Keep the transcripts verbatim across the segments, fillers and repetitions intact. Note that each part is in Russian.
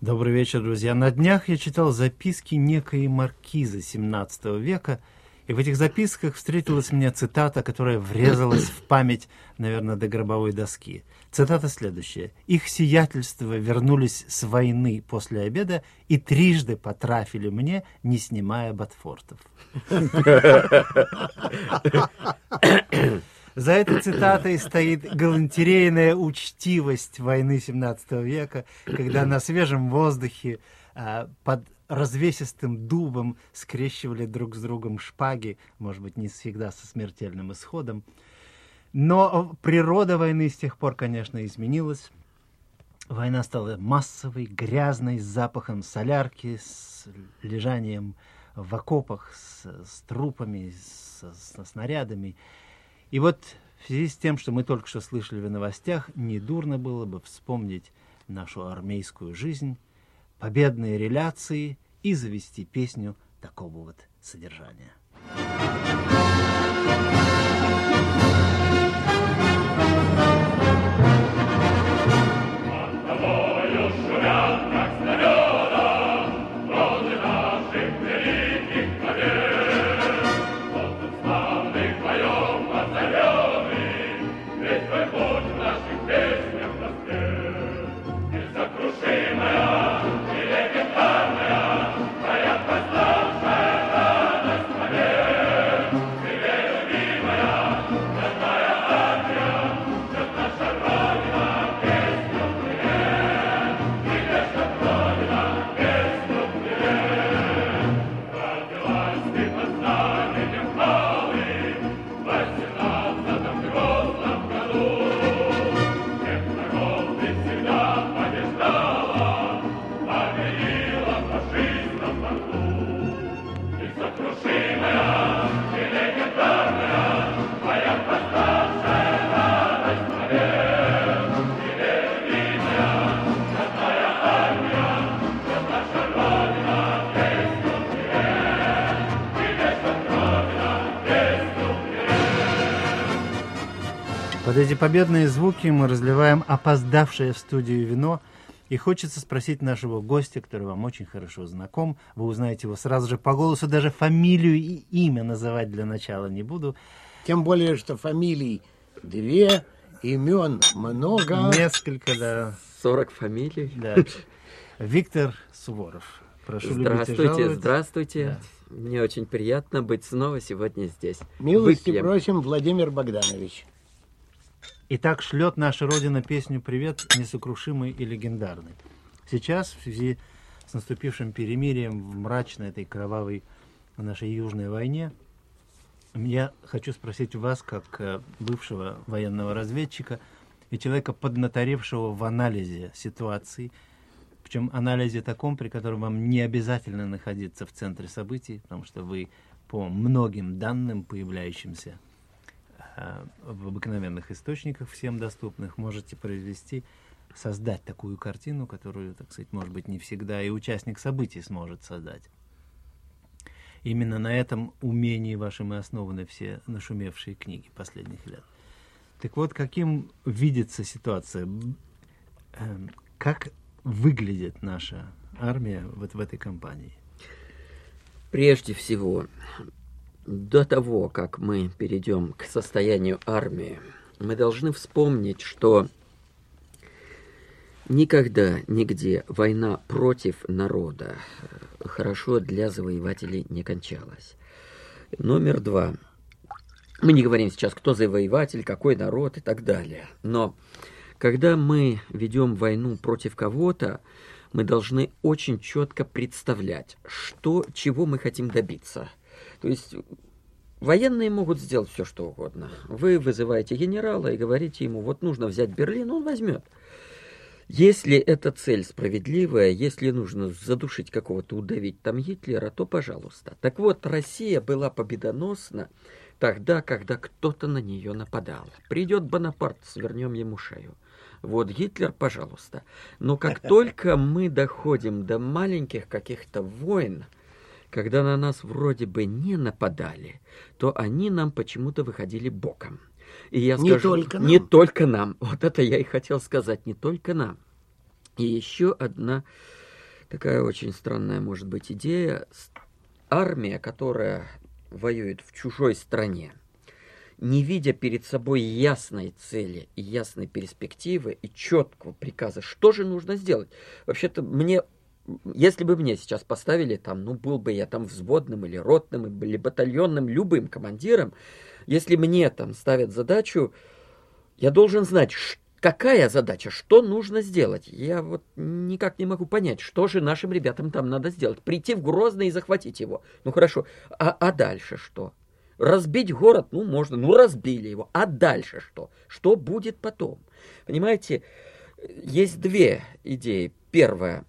Добрый вечер, друзья. На днях я читал записки некой маркизы семнадцатого века, и в этих записках встретилась мне цитата, которая врезалась в память, наверное, до гробовой доски. Цитата следующая. «Их сиятельство вернулись с войны после обеда и трижды потрафили мне, не снимая ботфортов». За этой цитатой стоит галантерейная учтивость войны семнадцатого века, когда на свежем воздухе а, под развесистым дубом скрещивали друг с другом шпаги, может быть, не всегда со смертельным исходом. Но природа войны с тех пор, конечно, изменилась. Война стала массовой, грязной, с запахом солярки, с лежанием в окопах, с, с трупами, с, со снарядами. И вот в связи с тем, что мы только что слышали в новостях, недурно было бы вспомнить нашу армейскую жизнь, победные реляции и завести песню такого вот содержания. Под эти победные звуки мы разливаем опоздавшее в студию вино, и хочется спросить нашего гостя, который вам очень хорошо знаком, вы узнаете его сразу же по голосу, даже фамилию и имя называть для начала не буду. Тем более, что фамилий две, имен много. Несколько, да. Сорок фамилий. Да. Виктор Суворов. Прошу здравствуйте, здравствуйте. Да. Мне очень приятно быть снова сегодня здесь. Милости Выпьем. Просим, Владимир Богданович. Итак, шлет наша Родина песню «Привет, несокрушимый и легендарный». Сейчас, в связи с наступившим перемирием в мрачной этой кровавой нашей южной войне, я хочу спросить у вас, как бывшего военного разведчика и человека, поднаторевшего в анализе ситуации, причем анализе таком, при котором вам не обязательно находиться в центре событий, потому что вы по многим данным, появляющимся в обыкновенных источниках, всем доступных, можете произвести, создать такую картину, которую, так сказать, может быть, не всегда и участник событий сможет создать. Именно на этом умении вашем и основаны все нашумевшие книги последних лет. Так вот, каким видится ситуация? Как выглядит наша армия вот в этой кампании? Прежде всего, до того, как мы перейдем к состоянию армии, мы должны вспомнить, что никогда, нигде война против народа хорошо для завоевателей не кончалась. Номер два. Мы не говорим сейчас, кто завоеватель, какой народ и так далее. Но когда мы ведем войну против кого-то, мы должны очень четко представлять, что, чего мы хотим добиться. То есть военные могут сделать все, что угодно. Вы вызываете генерала и говорите ему, вот нужно взять Берлин, он возьмет. Если эта цель справедливая, если нужно задушить какого-то, удавить там Гитлера, то пожалуйста. Так вот, Россия была победоносна тогда, когда кто-то на нее нападал. Придет Бонапарт, свернем ему шею. Вот Гитлер, пожалуйста. Но как только мы доходим до маленьких каких-то войн, когда на нас вроде бы не нападали, то они нам почему-то выходили боком. И я не скажу, только нам. Не только нам. Вот это я и хотел сказать, не только нам. И еще одна такая очень странная может быть идея. Армия, которая воюет в чужой стране, не видя перед собой ясной цели и ясной перспективы и четкого приказа, что же нужно сделать. Вообще-то мне, если бы мне сейчас поставили там, ну, был бы я там взводным или ротным, или батальонным, любым командиром, если мне там ставят задачу, я должен знать, какая задача, что нужно сделать. Я вот никак не могу понять, что же нашим ребятам там надо сделать. Прийти в Грозный и захватить его. Ну, хорошо, а, а дальше что? Разбить город, ну, можно, ну, разбили его. А дальше что? Что будет потом? Понимаете, есть две идеи. Первая.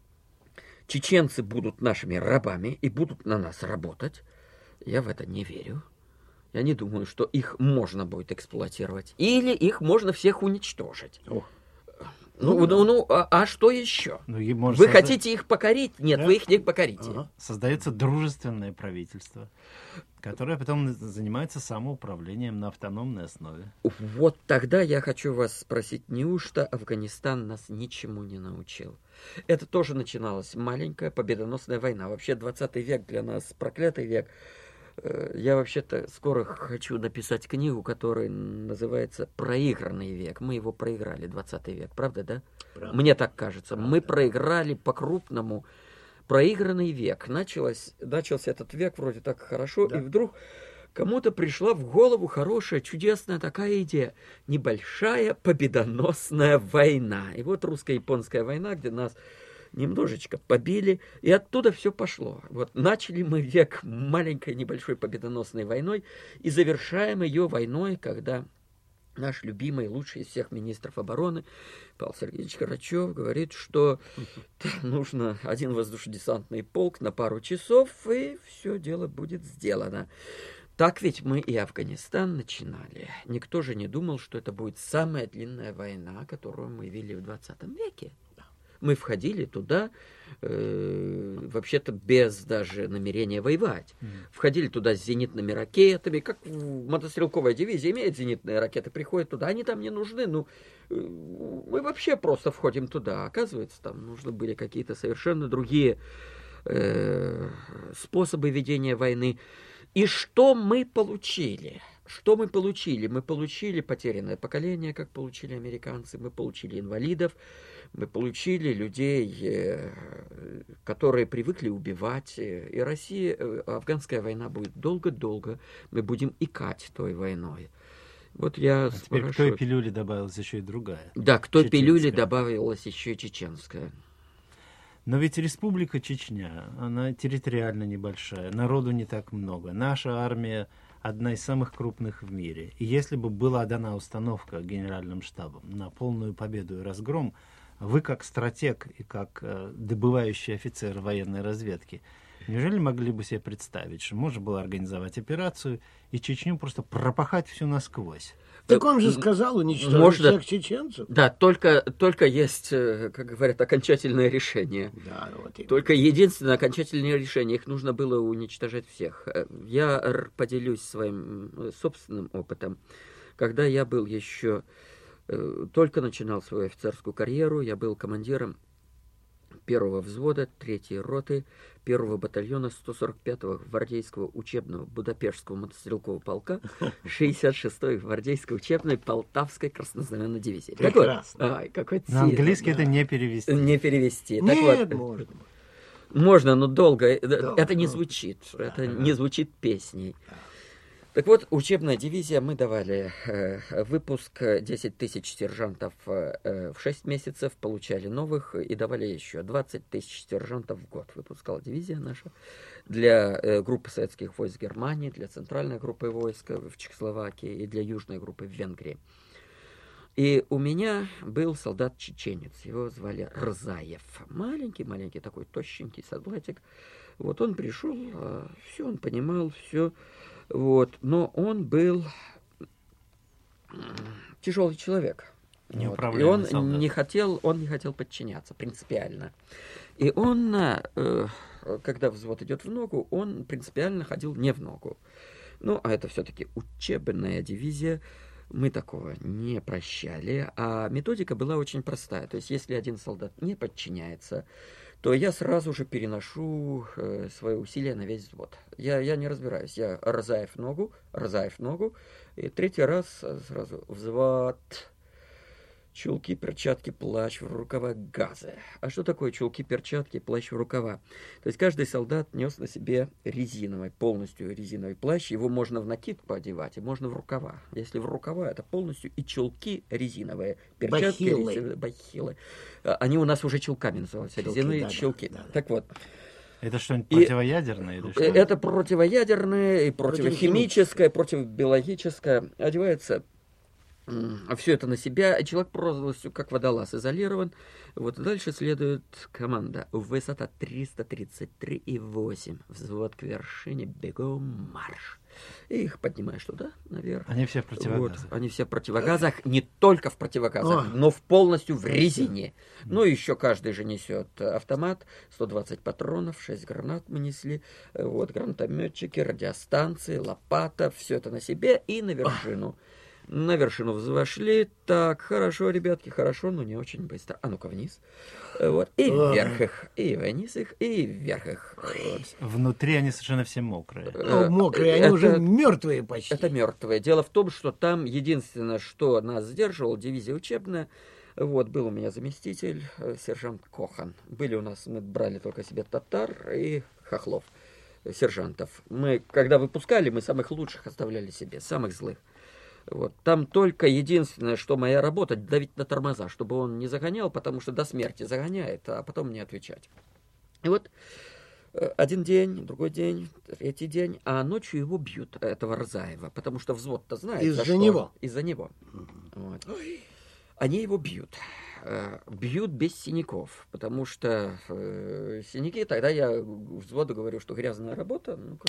Чеченцы будут нашими рабами и будут на нас работать. Я в это не верю. Я не думаю, что их можно будет эксплуатировать. Или их можно всех уничтожить. Ох. Ну, ну, ну, а, а что еще? Ну, вы созда... хотите их покорить? Нет, да? Вы их не покорите. Ага. Создается дружественное правительство, которое потом занимается самоуправлением на автономной основе. Вот тогда я хочу вас спросить, неужто Афганистан нас ничему не научил? Это тоже начиналась маленькая победоносная война. Вообще двадцатый век для нас проклятый век. Я вообще-то скоро хочу написать книгу, которая называется «Проигранный век». Мы его проиграли, двадцатый век, правда, да? Правда. Мне так кажется. Правда. Мы проиграли по-крупному проигранный век. Началось, начался этот век вроде так хорошо, да. И вдруг кому-то пришла в голову хорошая, чудесная такая идея. Небольшая победоносная война. И вот русско-японская война, где нас... немножечко побили, и оттуда все пошло. Вот начали мы век маленькой небольшой победоносной войной и завершаем ее войной, когда наш любимый, лучший из всех министров обороны Павел Сергеевич Карачев говорит, что нужно один воздушно-десантный полк на пару часов, и все дело будет сделано. Так ведь мы и Афганистан начинали. Никто же не думал, что это будет самая длинная война, которую мы вели в двадцатом веке. Мы входили туда, э, вообще-то без даже намерения воевать. Mm. Входили туда с зенитными ракетами, как мотострелковая дивизия имеет зенитные ракеты, приходят туда, они там не нужны, ну, э, мы вообще просто входим туда. Оказывается, там нужны были какие-то совершенно другие э, способы ведения войны. И что мы получили? Что мы получили? Мы получили потерянное поколение, как получили американцы, мы получили инвалидов, мы получили людей, которые привыкли убивать. И Россия, афганская война будет долго-долго, мы будем икать той войной. Вот я а теперь спрашиваю... к той пилюле добавилась еще и другая. Да, к той пилюле добавилась еще и чеченская. Но ведь Республика Чечня, она территориально небольшая, народу не так много. Наша армия одна из самых крупных в мире. И если бы была дана установка генеральным штабом на полную победу и разгром, вы как стратег и как э, добывающий офицер военной разведки, неужели могли бы себе представить, что можно было организовать операцию и Чечню просто пропахать всю насквозь? Так он же сказал, уничтожить Можно... всех чеченцев. Да, только, только есть, как говорят, окончательное решение. Да, вот и... Только единственное окончательное решение. Их нужно было уничтожать всех. Я поделюсь своим собственным опытом. Когда я был еще... Только начинал свою офицерскую карьеру, я был командиром первого взвода, третьей роты, первого батальона сто сорок пятого гвардейского учебного Будапештского мотострелкового полка, шестьдесят шестой гвардейской учебной Полтавской краснознаменной дивизии. Прекрасно. Ай, какой На английский да. это не перевести. Не перевести. Нет, так вот, можно. Можно, но долго. долго. Это не звучит. Да, это да. не звучит песней. Да. Так вот, учебная дивизия, мы давали э, выпуск десять тысяч сержантов э, в шесть месяцев, получали новых и давали еще двадцать тысяч сержантов в год. Выпускала дивизия наша для э, группы советских войск в Германии, для центральной группы войск в Чехословакии и для южной группы в Венгрии. И у меня был солдат-чеченец, его звали Рзаев. Маленький-маленький такой тощенький солдатик. Вот он пришел, э, все он понимал, все... Вот, но он был тяжелый человек. Вот. И он солдат. не хотел, он не хотел подчиняться принципиально. И он, э, когда взвод идет в ногу, он принципиально ходил не в ногу. Ну, а это все-таки учебная дивизия. Мы такого не прощали. А методика была очень простая. То есть, если один солдат не подчиняется, то я сразу же переношу э, свои усилия на весь взвод. Я, я не разбираюсь. Я Рзаев ногу, Рзаев ногу, и третий раз сразу взвод, чулки, перчатки, плащ, в рукава, газы. А что такое чулки, перчатки, плащ, в рукава? То есть каждый солдат нес на себе резиновый, полностью резиновый плащ. Его можно в накидку одевать, и можно в рукава. Если в рукава, это полностью и чулки резиновые, перчатки, бахилы. резиновые, бахилы. Они у нас уже чулками называются, Чулки, резиновые да, чулки. да, да, да. Так вот. Это что-нибудь И противоядерное или что? это противоядерное, и противохимическое, противобиологическое. Одевается все это на себя, человек полностью как водолаз изолирован. Вот дальше следует команда. Высота триста тридцать три и восемь. Взвод к вершине, бегом марш. И их поднимаешь туда, наверх. Они все в противогазах. Вот, они все в противогазах, не только в противогазах, О. но в полностью в резине. Ну, еще каждый же несет автомат, сто двадцать патронов, шесть гранат мы несли, вот, гранатометчики, радиостанции, лопата, все это на себе и на вершину. На вершину взошли. Так, хорошо, ребятки, хорошо, но не очень быстро. А ну-ка вниз. Вот. И вверх их, и вниз их, и вверх их. Вот. Внутри они совершенно все мокрые. Ну, мокрые, они Это- уже мертвые почти. Это мертвые. Дело в том, что там единственное, что нас сдерживало, дивизия учебная. Вот, был у меня заместитель, э, сержант Кохан. Были у нас, мы брали только себе татар и хохлов, э, сержантов. Мы, когда выпускали, мы самых лучших оставляли себе, самых злых. Вот. Там только единственное, что моя работа, давить на тормоза, чтобы он не загонял, потому что до смерти загоняет, а потом не отвечать. И вот э, один день, другой день, третий день, а ночью его бьют, этого Рзаева, потому что взвод-то знает, за Из-за что. него? Из-за него. Вот. Они его бьют. Э, Бьют без синяков, потому что э, синяки, тогда я взводу говорю, что грязная работа, ну-ка,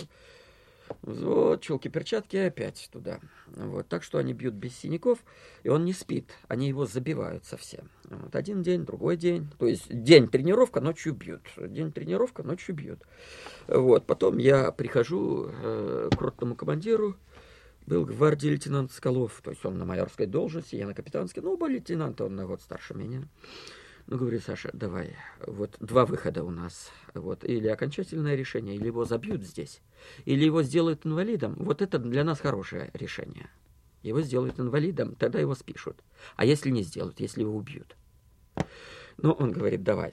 взвод, чулки, перчатки, и опять туда. Вот. Так что они бьют без синяков, и он не спит, они его забивают совсем. Вот. Один день, другой день, то есть день тренировка, ночью бьют, день тренировка, ночью бьют. Вот. Потом я прихожу э, к ротному командиру, был гвардии лейтенант Скалов, то есть он на майорской должности, я на капитанской, ну, оба лейтенанта, он на год старше меня. Ну, говорю, Саша, давай, вот два выхода у нас, вот, или окончательное решение, или его забьют здесь, или его сделают инвалидом, вот это для нас хорошее решение. Его сделают инвалидом, тогда его спишут. А если не сделают, если его убьют? Ну, он говорит, давай,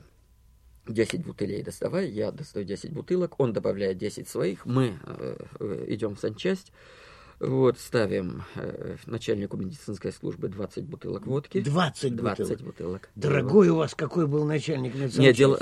десять бутылей доставай, я достаю десять бутылок, он добавляет десять своих, мы э, э, идем в санчасть, вот, ставим э, начальнику медицинской службы двадцать бутылок водки. двадцать двадцать бутылок. бутылок. Дорогой у вас какой был начальник Нет, медсанчасти. дело...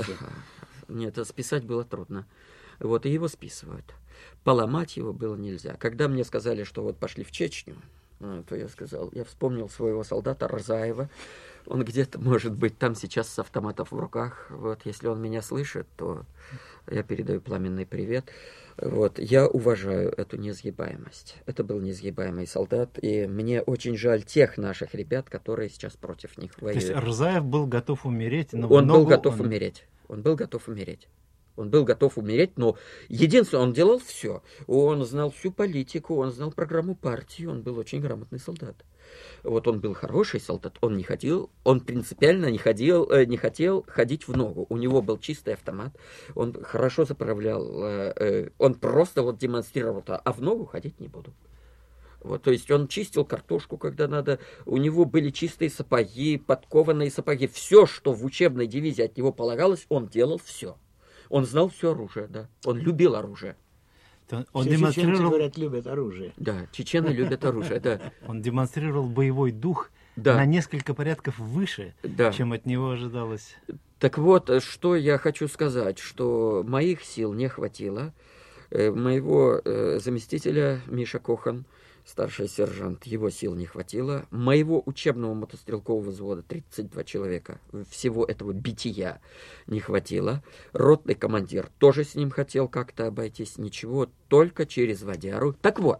Нет, это списать было трудно. Вот, и его списывают. Поломать его было нельзя. Когда мне сказали, что вот пошли в Чечню, то я сказал, я вспомнил своего солдата Рзаева. Он где-то, может быть, там сейчас с автоматом в руках. Вот, если он меня слышит, то я передаю пламенный привет. Вот, я уважаю эту несгибаемость. Это был несгибаемый солдат, и мне очень жаль тех наших ребят, которые сейчас против них воюют. То есть Рзаев был готов умереть, но Он в ногу был готов он- умереть. Он был готов умереть. Он был готов умереть, но единственное, он делал все. Он знал всю политику, он знал программу партии, он был очень грамотный солдат. Вот он был хороший солдат, он не ходил, он принципиально не ходил, э, не хотел ходить в ногу. У него был чистый автомат, он хорошо заправлял, э, э, он просто вот демонстрировал, а в ногу ходить не буду. Вот, то есть он чистил картошку, когда надо, у него были чистые сапоги, подкованные сапоги, все, что в учебной дивизии от него полагалось, он делал все. Он знал все оружие, да, он любил оружие. То Он Все чеченцы, демонстрировал, говорят, любят оружие. Да, чечены любят оружие, да. он демонстрировал боевой дух Да. на несколько порядков выше, Да. чем от него ожидалось. Так вот, что я хочу сказать, что моих сил не хватило. Э, Моего э, заместителя Миша Кохан, старший сержант, его сил не хватило. Моего учебного мотострелкового взвода, тридцать два человека, всего этого бития не хватило. Ротный командир тоже с ним хотел как-то обойтись. Ничего, только через водяру. Так вот,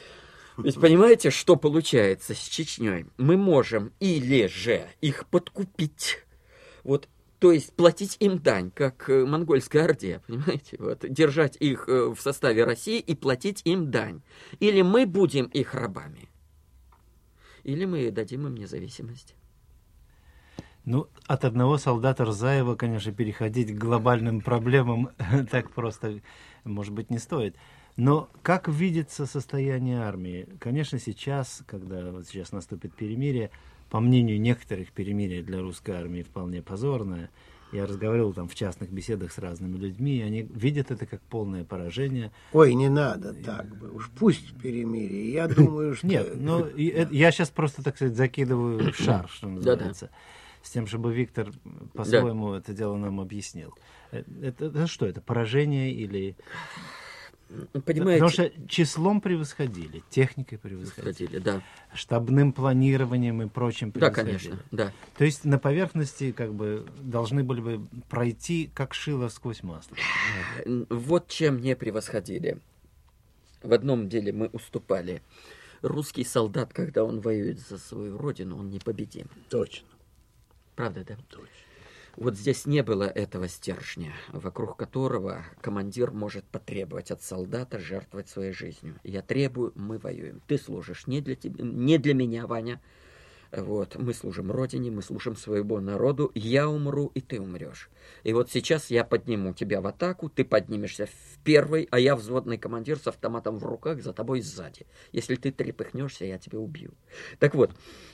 ведь понимаете, что получается с Чечней? Мы можем или же их подкупить, вот, то есть платить им дань, как э, монгольской орде, понимаете? Вот, держать их э, в составе России и платить им дань. Или мы будем их рабами, или мы дадим им независимость. Ну, от одного солдата Рзаева, конечно, переходить к глобальным проблемам так просто, может быть, не стоит. Но как видится состояние армии? Конечно, сейчас, когда вот сейчас наступит перемирие, по мнению некоторых, перемирие для русской армии вполне позорное. Я разговаривал там в частных беседах с разными людьми, и они видят это как полное поражение. Ой, не надо так бы. Уж пусть перемирие. Я думаю, что... Нет, ну, и это- я сейчас просто, так сказать, закидываю шар, что называется, с тем, чтобы Виктор по-своему это дело нам объяснил. Э, Это, это что, это поражение или... Понимаете? Потому что числом превосходили, техникой превосходили, Хотели, да. штабным планированием и прочим Да, превосходили. конечно, да. То есть на поверхности как бы должны были бы пройти как шило сквозь масло. Вот чем не превосходили. В одном деле мы уступали. Русский солдат, когда он воюет за свою родину, он непобедим. Точно, Правда, да? точно. Вот здесь не было этого стержня, вокруг которого командир может потребовать от солдата жертвовать своей жизнью. Я требую, мы воюем. Ты служишь не для тебя, не для меня, Ваня. Вот, мы служим Родине, мы служим своему народу. Я умру, и ты умрешь. И вот сейчас я подниму тебя в атаку, ты поднимешься в первый, а я взводный командир с автоматом в руках за тобой сзади. Если ты трепыхнешься, я тебя убью. Так вот,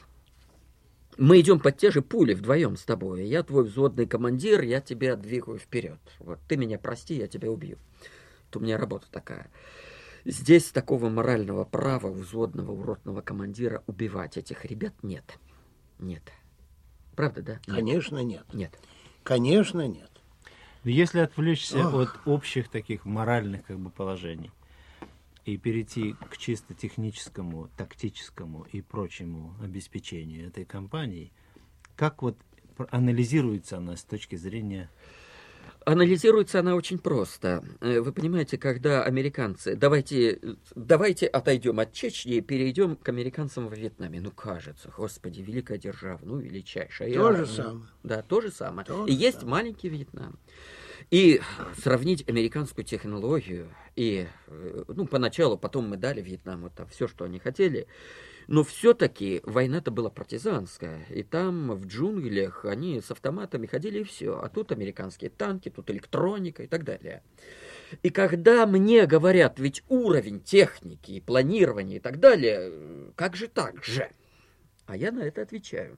мы идем под те же пули вдвоем с тобой. Я твой взводный командир, я тебя двигаю вперед. Вот ты меня прости, я тебя убью. Это у меня работа такая. Здесь такого морального права у взводного уродного командира убивать этих ребят нет. Нет. Правда, да? Нет. Конечно, нет. Нет. Конечно, нет. Но если отвлечься Ох. от общих таких моральных как бы положений и перейти к чисто техническому, тактическому и прочему обеспечению этой кампании, как вот пр- анализируется она с точки зрения... Анализируется она очень просто. Э, Вы понимаете, когда американцы... Давайте, давайте отойдем от Чечни и перейдем к американцам во Вьетнаме. Ну, кажется, господи, великая держава, ну, величайшая. То же армия. самое. Да, то же самое. То И же есть самое. маленький Вьетнам. И сравнить американскую технологию и, э, ну, поначалу, потом мы дали Вьетнаму там все, что они хотели, но все-таки война-то была партизанская, и там в джунглях они с автоматами ходили и все, а тут американские танки, тут электроника и так далее. И когда мне говорят, ведь уровень техники и планирования и так далее, э, как же так же? А я на это отвечаю,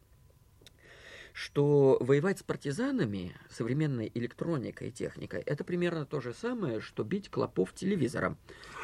что воевать с партизанами, современной электроникой и техникой, это примерно то же самое, что бить клопов телевизором.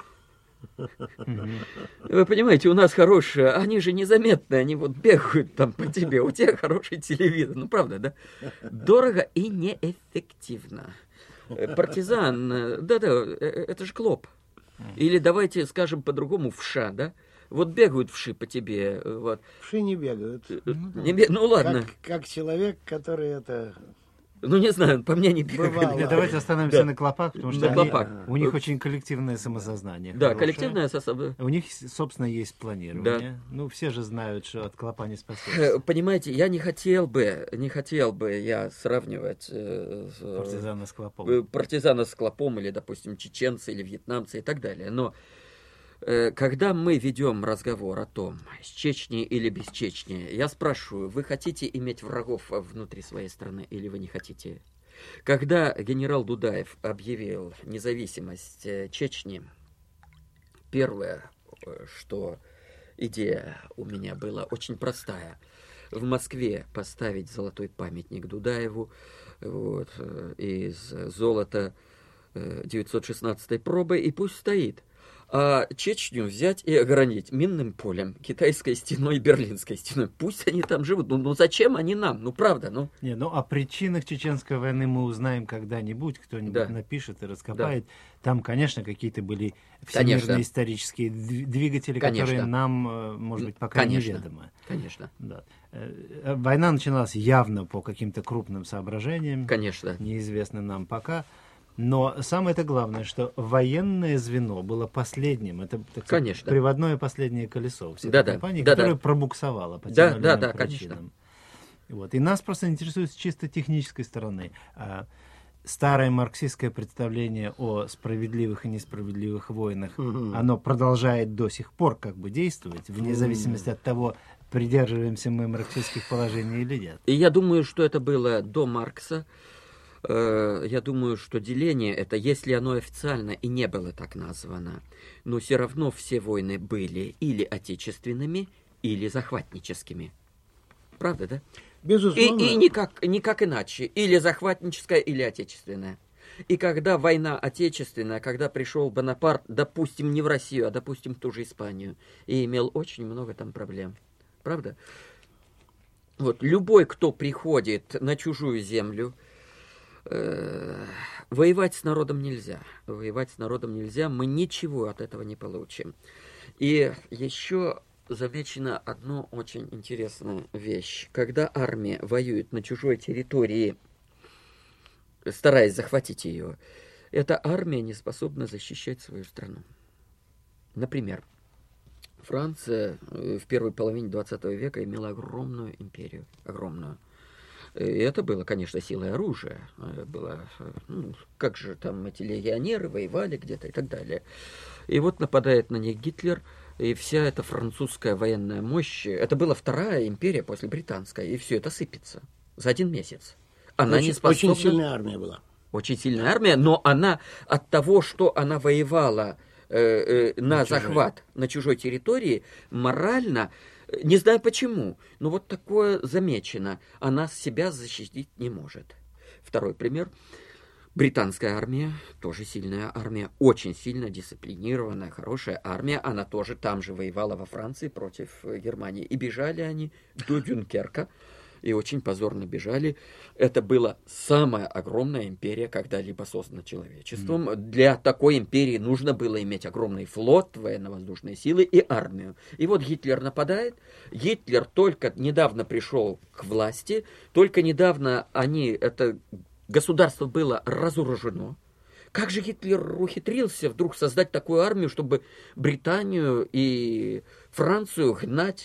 Вы понимаете, у нас хорошие, они же незаметные, они вот бегают там по тебе, у тебя хороший телевизор, ну правда, да? Дорого и неэффективно. Э, Партизан, э, да-да, э, э, это же клоп. Или давайте скажем по-другому, вша, да? Вот бегают вши по тебе, э, вот. Вши не бегают. Э, не бе- Ну ладно, Как, как человек, который это... ну не знаю, по мне не бегают. Бывало. Нет, давайте остановимся Да. на клопах, потому что На они- клопах. у них очень коллективное самосознание. Да, хорошее. коллективная сособ- У них, собственно, есть планирование. Ну, все же знают, что от клопа не Э, спасешься. Понимаете, я не хотел бы, не хотел бы я сравнивать э, с, э, Партизана с клопом. э, партизана с клопом или, допустим, чеченцы или вьетнамцы и так далее. Но э, когда мы ведем разговор о том, с Чечней или без Чечни, я спрашиваю, вы хотите иметь врагов внутри своей страны или вы не хотите? Когда генерал Дудаев объявил независимость э, Чечни, первое, э, что идея у меня была очень простая. В Москве поставить золотой памятник Дудаеву вот, э, из золота э, девятьсот шестнадцатой пробы, и пусть стоит. А Чечню взять и огранить минным полем, китайской стеной, берлинской стеной. Пусть они там живут. Ну, ну зачем они нам? Ну правда, ну. Не, ну о причинах Чеченской войны мы узнаем когда-нибудь, кто-нибудь Да. напишет и раскопает. Там, конечно, какие-то были Конечно. всемирные исторические дви- двигатели, Конечно. которые нам, э, может быть, пока Конечно. неведомы. Конечно, Да. Э, Война началась явно по каким-то крупным соображениям, конечно. неизвестным нам пока. Но самое-то главное, что военное звено было последним. Это, так сказать, Конечно. приводное последнее колесо всей Да-да, этой компании, да-да. которое пробуксовало по тем Да, или да, иным да, причинам. Вот. И нас просто интересует с чисто технической стороны. А, старое марксистское представление о справедливых и несправедливых войнах, Мгм. оно продолжает до сих пор как бы действовать, вне зависимости от того, придерживаемся мы марксистских положений или нет. И я думаю, что это было до Маркса. Я думаю, что деление это, если оно официально и не было так названо, но все равно все войны были или отечественными, или захватническими. Правда, да? Безусловно. И, и никак, никак иначе. Или захватническая, или отечественная. И когда война отечественная, когда пришел Бонапарт, допустим, не в Россию, а, допустим, в ту же Испанию, и имел очень много там проблем. Правда? Вот, любой, кто приходит на чужую землю, э, воевать с народом нельзя. Воевать с народом нельзя, мы ничего от этого не получим. И еще замечена одна очень интересная вещь. Когда армия воюет на чужой территории, стараясь захватить ее, эта армия не способна защищать свою страну. Например, Франция в первой половине двадцатого века имела огромную империю, огромную. И это было, конечно, силой оружия. Было, ну, как же там эти легионеры воевали где-то и так далее. И вот нападает на них Гитлер, и вся эта французская военная мощь, это была вторая империя после британской, и все это сыпется за один месяц. Она очень, не способна... очень сильная армия была. Очень сильная армия, но она от того, что она воевала э, э, на, на захват чужой. на чужой территории, морально, не знаю почему, но вот такое замечено, она себя защитить не может. Второй пример. Британская армия, тоже сильная армия, очень сильно дисциплинированная, хорошая армия. Она тоже там же воевала во Франции против Германии. И бежали они до Дюнкерка. И очень позорно бежали. Это была самая огромная империя, когда-либо создана человечеством. Mm. Для такой империи нужно было иметь огромный флот, военно-воздушные силы и армию. И вот Гитлер нападает. Гитлер только недавно пришел к власти. Только недавно они, это государство было разоружено. Как же Гитлер ухитрился вдруг создать такую армию, чтобы Британию и Францию гнать...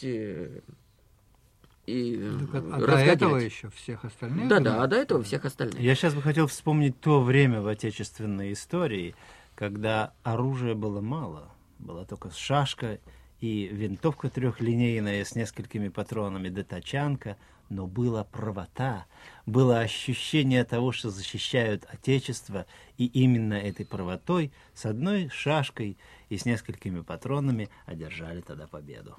И а до этого еще всех остальных? Да, да, а до этого всех остальных. Я сейчас бы хотел вспомнить то время в отечественной истории, когда оружия было мало. Была только шашка и винтовка трехлинейная с несколькими патронами, да тачанка, но была правота, было ощущение того, что защищают Отечество, и именно этой правотой с одной шашкой и с несколькими патронами одержали тогда победу.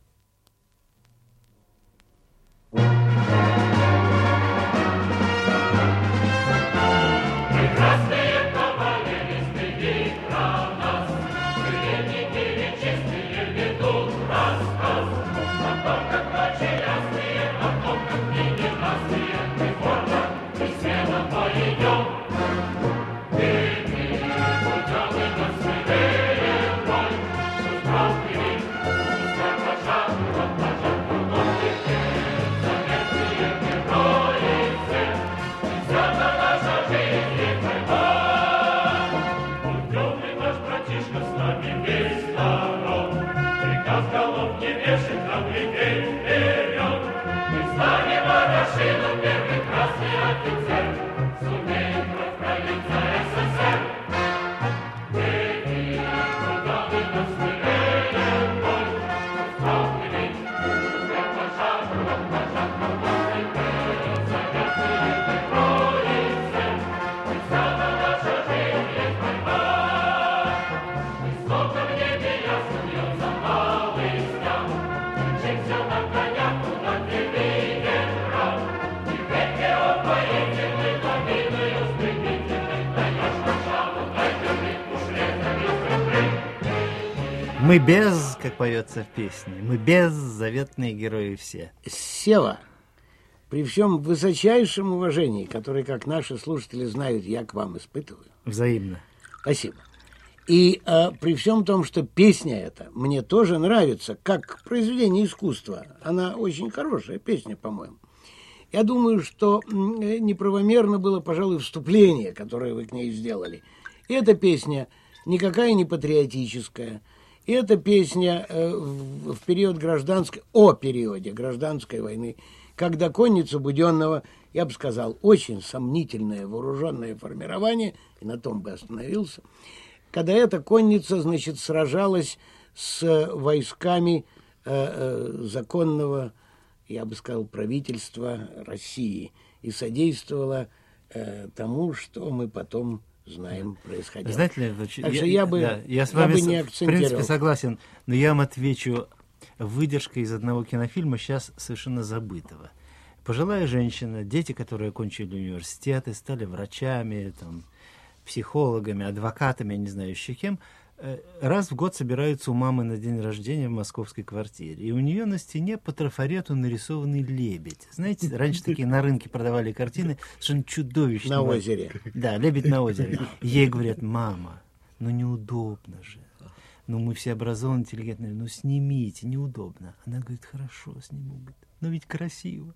Прекрасные кавалеры среди нас, советники вечестные ведут рассказ о том, как ночи ясные, о том, как дни ненастные, мы гордо и смело пойдем. Ты, путевы на смелее бой, устал привит, пускай пожар, пожар, кругом теперь. Мы без, как поется в песне, мы беззаветные герои все. Сева, при всем высочайшем уважении, которое, как наши слушатели знают, я к вам испытываю. Взаимно. Спасибо. И а, при всем том, что песня эта мне тоже нравится, как произведение искусства. Она очень хорошая песня, по-моему. Я думаю, что неправомерно было, пожалуй, вступление, которое вы к ней сделали. И эта песня никакая не патриотическая. И эта песня э, в, в период гражданской, о периоде гражданской войны, когда конница Буденного, я бы сказал, очень сомнительное вооруженное формирование, и на том бы остановился, когда эта конница, значит, сражалась с войсками э, законного, я бы сказал, правительства России и содействовала э, тому, что мы потом знаем происходило. Знаете ли, так я, что я бы, да, я с я вами бы не в акцентировал. принципе согласен, но я вам отвечу выдержкой из одного кинофильма, сейчас совершенно забытого. Пожилая женщина, дети, которые окончили университеты, стали врачами, там, психологами, адвокатами, я не знаю еще кем, раз в год собираются у мамы на день рождения в московской квартире. И у нее на стене по трафарету нарисованный лебедь. Знаете, раньше такие на рынке продавали картины совершенно чудовищные. На озере. Да, лебедь на озере. Ей говорят: мама, ну неудобно же. Ну мы все образованные, интеллигентные, ну снимите, неудобно. Она говорит: хорошо, сниму. Говорит, но ведь красиво.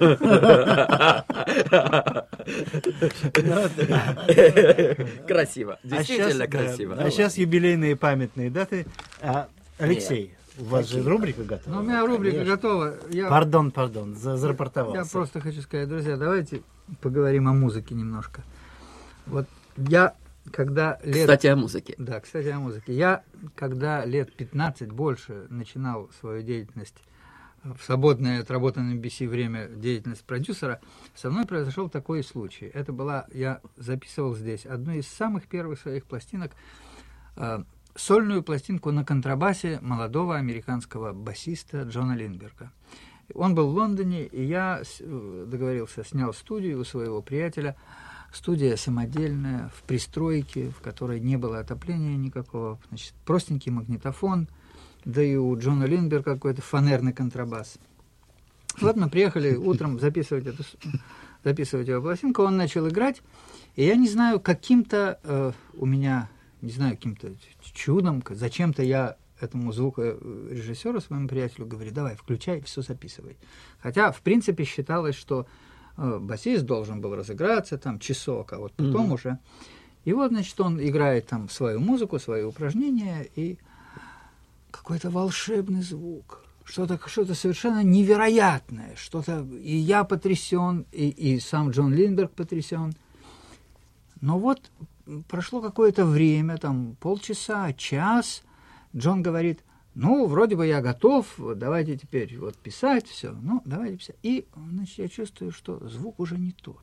Красиво, действительно красиво. А сейчас юбилейные памятные даты. Алексей, у вас же рубрика готова? Ну, у меня рубрика готова. Пардон, пардон, зарапортовался. Я просто хочу сказать, друзья, давайте поговорим о музыке немножко. Вот я, когда лет... Кстати, о музыке. Да, кстати, о музыке. Я, когда лет пятнадцать больше начинал свою деятельность в свободное от работы на би би си время, деятельность продюсера, со мной произошел такой случай. Это была, я записывал здесь одну из самых первых своих пластинок, э, сольную пластинку на контрабасе молодого американского басиста Джона Линдберга. Он был в Лондоне, и я договорился, снял студию у своего приятеля. Студия самодельная, в пристройке, в которой не было отопления никакого. Значит, простенький магнитофон, да и у Джона Линдберга какой-то фанерный контрабас. Вот мы приехали утром записывать, эту, записывать его пластинку, он начал играть, и я не знаю, каким-то э, у меня, не знаю, каким-то чудом, зачем-то я этому звукорежиссеру, своему приятелю, говорю: давай, включай, все записывай. Хотя, в принципе, считалось, что э, басист должен был разыграться там часок, а вот потом mm-hmm. уже... И вот, значит, он играет там свою музыку, свои упражнения, и какой-то волшебный звук, что-то, что-то совершенно невероятное, что-то... И я потрясен, и, и сам Джон Линдберг потрясен. Но вот прошло какое-то время, там полчаса, час, Джон говорит: ну, вроде бы я готов, давайте теперь вот писать все, ну, давайте писать. И, значит, я чувствую, что звук уже не тот.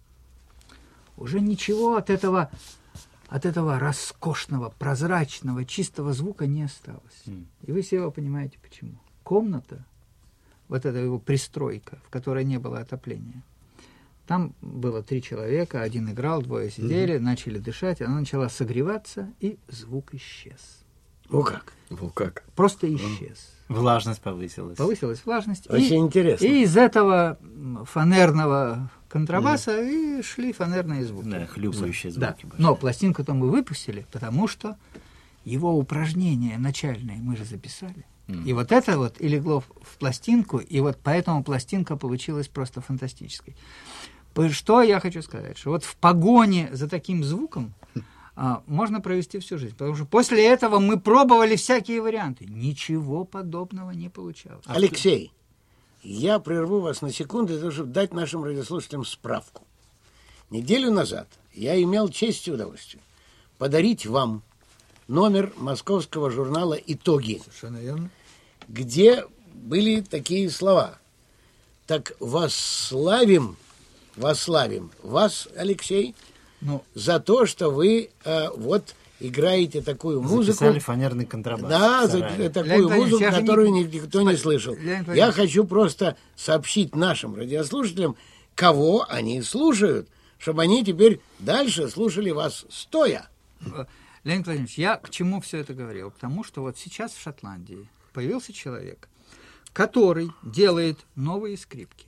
Уже ничего от этого... От этого роскошного, прозрачного, чистого звука не осталось. Mm. И вы все понимаете, почему. Комната, вот эта его пристройка, в которой не было отопления, там было три человека, один играл, двое сидели, mm-hmm. начали дышать, она начала согреваться, и звук исчез. Ну как? Ну как? Просто исчез. Влажность повысилась. Повысилась влажность. Очень и, интересно. И из этого фанерного контрабаса mm. и шли фанерные звуки. Да, хлюпающие звуки. Да. Но пластинку-то мы выпустили, потому что его упражнения начальные мы же записали. Mm. И вот это вот и легло в пластинку, и вот поэтому пластинка получилась просто фантастической. Что я хочу сказать? Что вот в погоне за таким звуком а, можно провести всю жизнь. Потому что после этого мы пробовали всякие варианты. Ничего подобного не получалось. Алексей, я прерву вас на секунду, для того, чтобы дать нашим радиослушателям справку. Неделю назад я имел честь и удовольствие подарить вам номер московского журнала «Итоги», совершенно верно, где были такие слова: так восславим, восславим вас, Алексей, ну, за то, что вы э, вот играете такую музыку. Записали фанерный контрабас. Да, за, такую Леонид музыку, которую не... никто не слышал. Я хочу просто сообщить нашим радиослушателям, кого они слушают, чтобы они теперь дальше слушали вас стоя. Леонид Владимирович, я к чему все это говорил? Потому что вот сейчас в Шотландии появился человек, который делает новые скрипки.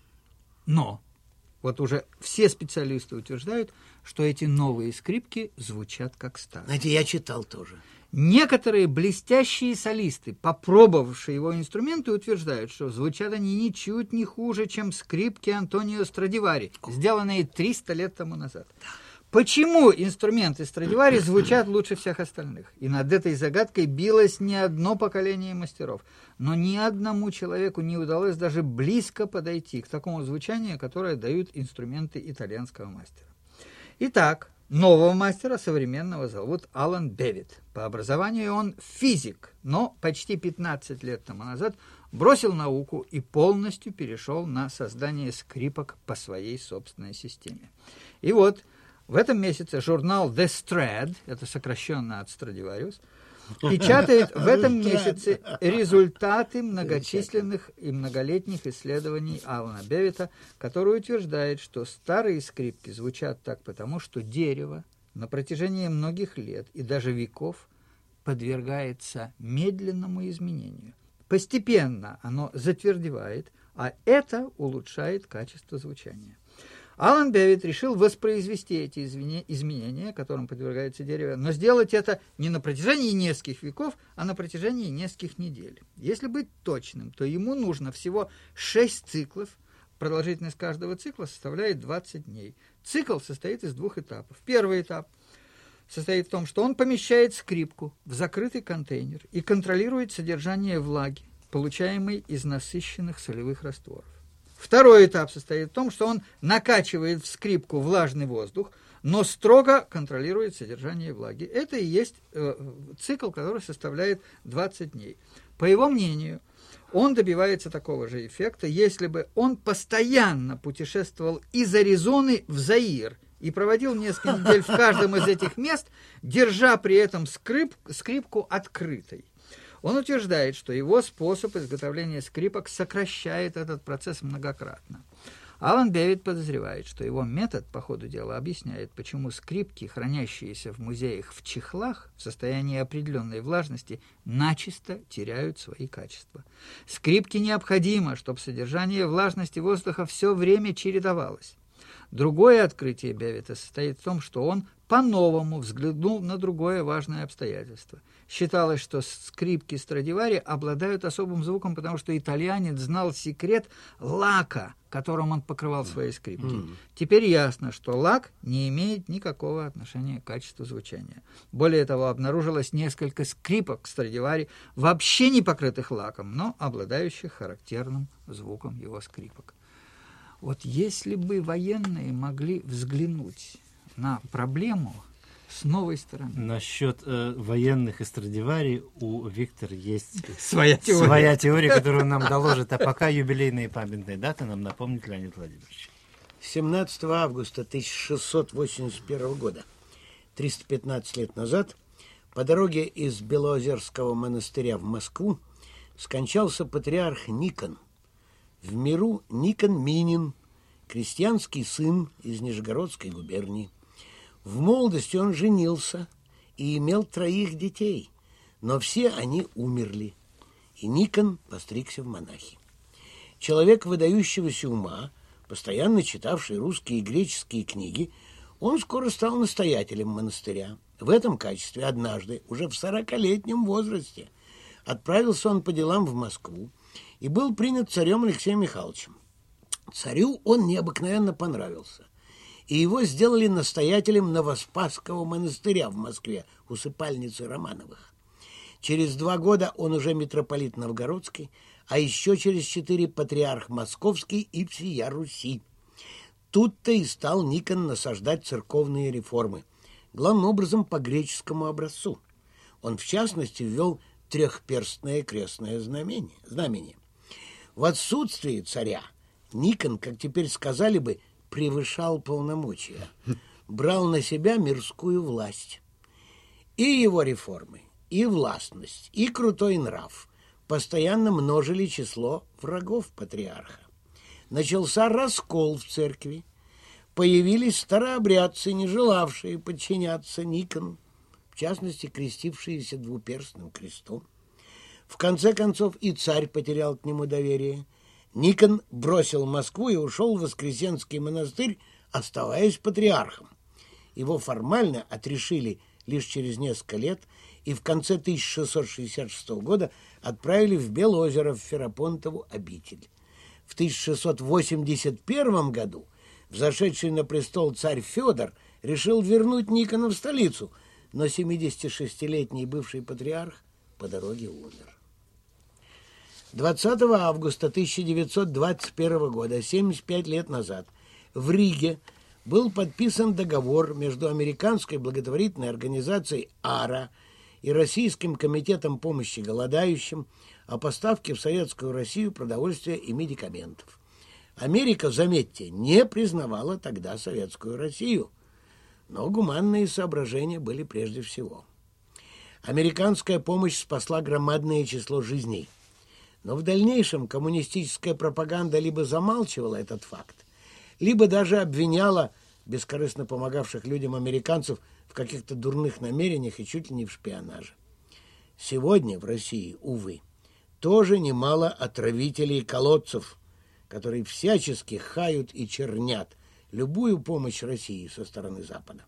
Но вот уже все специалисты утверждают, что эти новые скрипки звучат как старые. Знаете, я читал тоже. Некоторые блестящие солисты, попробовавшие его инструменты, утверждают, что звучат они ничуть не хуже, чем скрипки Антонио Страдивари, сделанные триста лет тому назад. Почему инструменты Страдивари звучат лучше всех остальных? И над этой загадкой билось не одно поколение мастеров. Но ни одному человеку не удалось даже близко подойти к такому звучанию, которое дают инструменты итальянского мастера. Итак, нового мастера современного зовут Алан Бевит. По образованию он физик, но почти пятнадцать лет тому назад бросил науку и полностью перешел на создание скрипок по своей собственной системе. И вот в этом месяце журнал The Strad, это сокращенно от Stradivarius, печатает в этом месяце результаты многочисленных и многолетних исследований Алана Бевита, который утверждает, что старые скрипки звучат так потому, что дерево на протяжении многих лет и даже веков подвергается медленному изменению. Постепенно оно затвердевает, а это улучшает качество звучания. Алан Бевит решил воспроизвести эти изменения, которым подвергается дерево, но сделать это не на протяжении нескольких веков, а на протяжении нескольких недель. Если быть точным, то ему нужно всего шесть циклов. Продолжительность каждого цикла составляет двадцать дней. Цикл состоит из двух этапов. Первый этап состоит в том, что он помещает скрипку в закрытый контейнер и контролирует содержание влаги, получаемой из насыщенных солевых растворов. Второй этап состоит в том, что он накачивает в скрипку влажный воздух, но строго контролирует содержание влаги. Это и есть э, цикл, который составляет двадцать дней. По его мнению, он добивается такого же эффекта, если бы он постоянно путешествовал из Аризоны в Заир и проводил несколько недель в каждом из этих мест, держа при этом скрип, скрипку открытой. Он утверждает, что его способ изготовления скрипок сокращает этот процесс многократно. Алан Бевит подозревает, что его метод, по ходу дела, объясняет, почему скрипки, хранящиеся в музеях в чехлах в состоянии определенной влажности, начисто теряют свои качества. Скрипке необходимо, чтобы содержание влажности воздуха все время чередовалось. Другое открытие Бевита состоит в том, что он по-новому взглянул на другое важное обстоятельство. Считалось, что скрипки Страдивари обладают особым звуком, потому что итальянец знал секрет лака, которым он покрывал свои скрипки. Mm. Теперь ясно, что лак не имеет никакого отношения к качеству звучания. Более того, обнаружилось несколько скрипок Страдивари, вообще не покрытых лаком, но обладающих характерным звуком его скрипок. Вот если бы военные могли взглянуть на проблему с новой стороны. Насчет э, военных и Страдивари у Виктора есть своя теория. своя теория, которую он нам доложит. А пока юбилейные памятные даты нам напомнит Леонид Владимирович. семнадцатого августа тысяча шестьсот восемьдесят первого года, триста пятнадцать лет назад, по дороге из Белоозерского монастыря в Москву скончался патриарх Никон. В миру Никон Минин, крестьянский сын из Нижегородской губернии. В молодости он женился и имел троих детей, но все они умерли, и Никон постригся в монахи. Человек выдающегося ума, постоянно читавший русские и греческие книги, он скоро стал настоятелем монастыря. В этом качестве однажды, уже в сорокалетнем возрасте, отправился он по делам в Москву и был принят царем Алексеем Михайловичем. Царю он необыкновенно понравился, и его сделали настоятелем Новоспасского монастыря в Москве, усыпальницы Романовых. Через два года он уже митрополит Новгородский, а еще через четыре патриарх Московский и всея Руси. Тут-то и стал Никон насаждать церковные реформы, главным образом по греческому образцу. Он, в частности, ввел трехперстное крестное знамение. знамение. В отсутствие царя Никон, как теперь сказали бы, превышал полномочия, брал на себя мирскую власть. И его реформы, и властность, и крутой нрав постоянно множили число врагов патриарха. Начался раскол в церкви, появились старообрядцы, не желавшие подчиняться Никону, в частности, крестившиеся двуперстным крестом. В конце концов и царь потерял к нему доверие. Никон бросил Москву и ушел в Воскресенский монастырь, оставаясь патриархом. Его формально отрешили лишь через несколько лет и в конце тысяча шестьсот шестьдесят шестого года отправили в Белозеро, в Ферапонтову обитель. В тысяча шестьсот восемьдесят первом году взошедший на престол царь Федор решил вернуть Никона в столицу, но семидесятишестилетний бывший патриарх по дороге умер. двадцатого августа тысяча девятьсот двадцать первого года, семьдесят пять лет назад, в Риге был подписан договор между американской благотворительной организацией «Ара» и Российским комитетом помощи голодающим о поставке в Советскую Россию продовольствия и медикаментов. Америка, заметьте, не признавала тогда Советскую Россию, но гуманные соображения были прежде всего. Американская помощь спасла громадное число жизней, но в дальнейшем коммунистическая пропаганда либо замалчивала этот факт, либо даже обвиняла бескорыстно помогавших людям американцев в каких-то дурных намерениях и чуть ли не в шпионаже. Сегодня в России, увы, тоже немало отравителей колодцев, которые всячески хают и чернят любую помощь России со стороны Запада.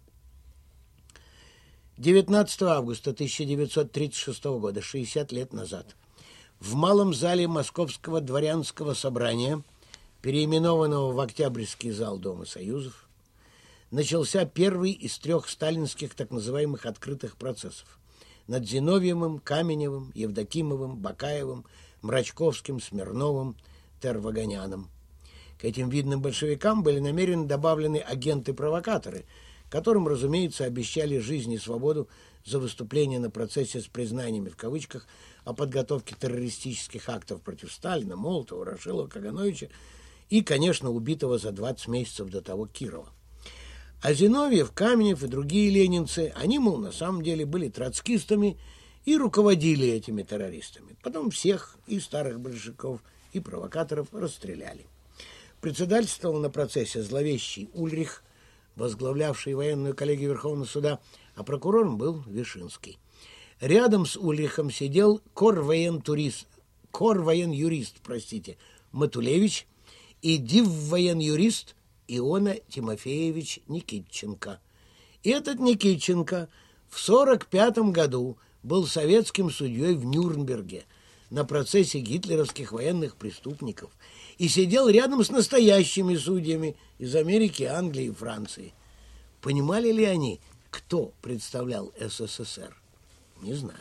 девятнадцатого августа тысяча девятьсот тридцать шестого года, шестьдесят лет назад, в малом зале Московского дворянского собрания, переименованного в Октябрьский зал Дома Союзов, начался первый из трех сталинских так называемых открытых процессов над Зиновьевым, Каменевым, Евдокимовым, Бакаевым, Мрачковским, Смирновым, Тервагоняном. К этим видным большевикам были намеренно добавлены агенты-провокаторы, которым, разумеется, обещали жизнь и свободу за выступление на процессе с признаниями в кавычках о подготовке террористических актов против Сталина, Молотова, Ворошилова, Кагановича и, конечно, убитого за двадцать месяцев до того Кирова. А Зиновьев, Каменев и другие ленинцы, они, мол, на самом деле были троцкистами и руководили этими террористами. Потом всех, и старых большевиков, и провокаторов, расстреляли. Председательствовал на процессе зловещий Ульрих, возглавлявший военную коллегию Верховного суда, а прокурором был Вишинский. Рядом с Ульрихом сидел корвоен-турист, корвоен-юрист, простите, Матулевич и диввоен-юрист Иона Тимофеевич Никитченко. И этот Никитченко в сорок пятом году был советским судьей в Нюрнберге на процессе гитлеровских военных преступников и сидел рядом с настоящими судьями из Америки, Англии и Франции. Понимали ли они, кто представлял СССР? Не знаю.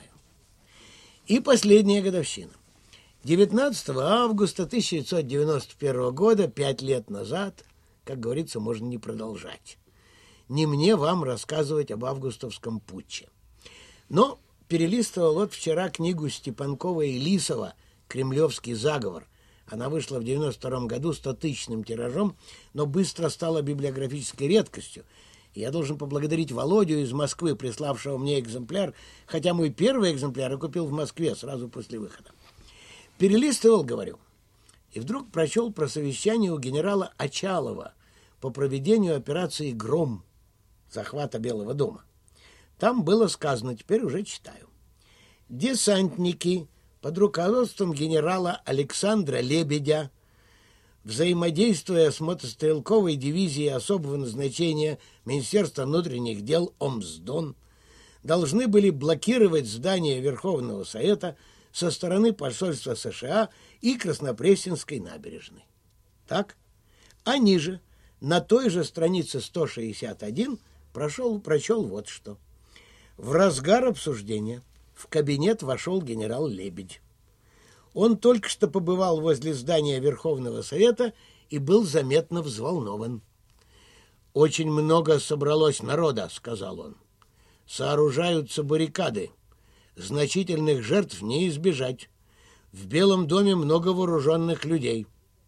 И последняя годовщина. девятнадцатого августа тысяча девятьсот девяносто первого года, пять лет назад, как говорится, можно не продолжать. Не мне вам рассказывать об августовском путче. Но перелистывал вот вчера книгу Степанкова и Лисова «Кремлевский заговор». Она вышла в девяносто втором году стотысячным тиражом, но быстро стала библиографической редкостью. И я должен поблагодарить Володю из Москвы, приславшего мне экземпляр, хотя мой первый экземпляр я купил в Москве сразу после выхода. Перелистывал, говорю, и вдруг прочел про совещание у генерала Очалова по проведению операции «Гром» захвата Белого дома. Там было сказано, теперь уже читаю. Десантники под руководством генерала Александра Лебедя, взаимодействуя с мотострелковой дивизией особого назначения Министерства внутренних дел Омсдон, должны были блокировать здание Верховного Совета со стороны посольства США и Краснопресненской набережной. Так? А ниже, на той же странице сто шестьдесят один, прошел, прочел вот что. В разгар обсуждения в кабинет вошел генерал Лебедь. Он только что побывал возле здания Верховного Совета и был заметно взволнован. «Очень много собралось народа», — сказал он. «Сооружаются баррикады. Значительных жертв не избежать. В Белом доме много вооруженных людей».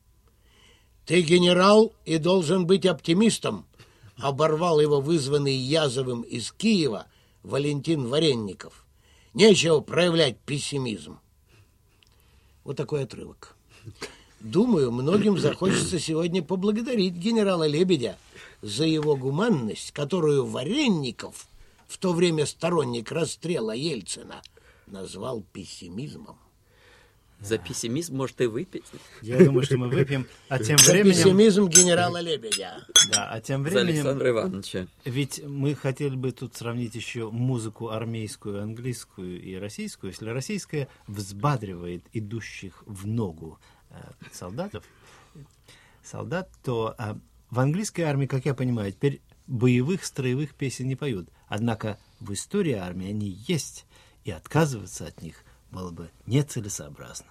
«Ты генерал и должен быть оптимистом», — оборвал его вызванный Язовым из Киева Валентин Варенников. «Нечего проявлять пессимизм». Вот такой отрывок. Думаю, многим захочется сегодня поблагодарить генерала Лебедя за его гуманность, которую Варенников, в то время сторонник расстрела Ельцина, назвал пессимизмом. За пессимизм, может, и выпить? Я думаю, что мы выпьем. А тем За временем... пессимизм генерала Лебедя. Да, а тем За временем... Александра Ивановича. Ведь мы хотели бы тут сравнить еще музыку армейскую, английскую и российскую. Если российская взбадривает идущих в ногу э, солдатов, солдат, то э, в английской армии, как я понимаю, теперь боевых строевых песен не поют. Однако в истории армии они есть, и отказываться от них было бы нецелесообразно.